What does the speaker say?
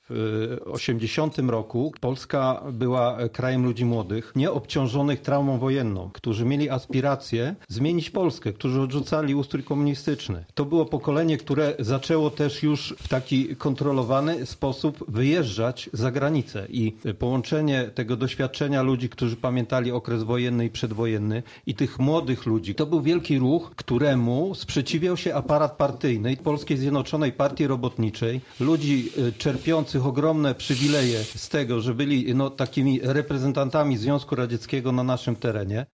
W 80 roku Polska była krajem ludzi młodych, nieobciążonych traumą wojenną, którzy mieli aspiracje zmienić Polskę, którzy odrzucali ustrój komunistyczny. To było pokolenie, które zaczęło też już w taki kontrolowany sposób wyjeżdżać za granicę i połączenie tego doświadczenia ludzi, którzy pamiętali okres wojenny i przedwojenny i tych młodych ludzi, to był wielki ruch, któremu sprzeciwiał się aparat partyjny Polskiej Zjednoczonej Partii Robotniczej, ludzi czerpiących ogromne przywileje z tego, że byli takimi reprezentantami Związku Radzieckiego na naszym terenie.